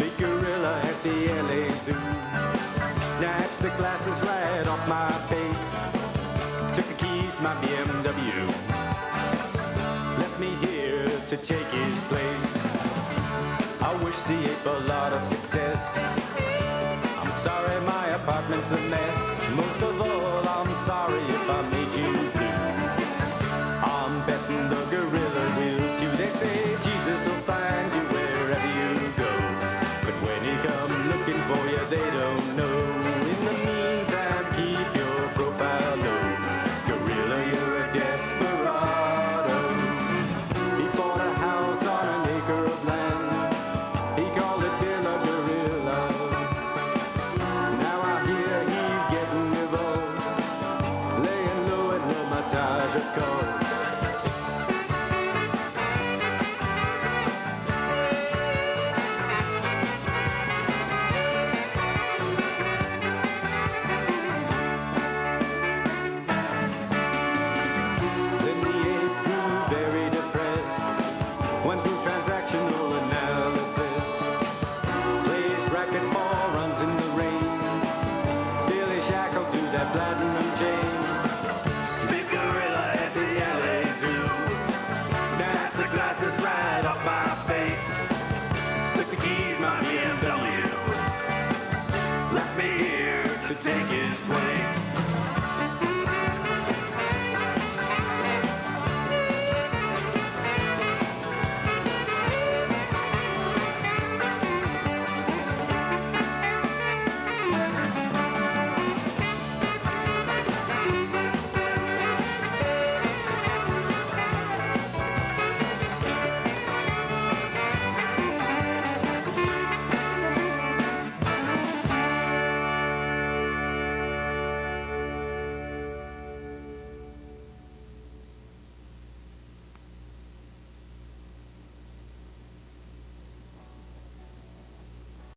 big gorilla at the LA Zoo. Snatched the glasses right off my face. Took the keys to my BMW. Left me here to take his place. I wish the ape a lot of success. I'm sorry my apartment's a mess. Most of all, I'm sorry if I made you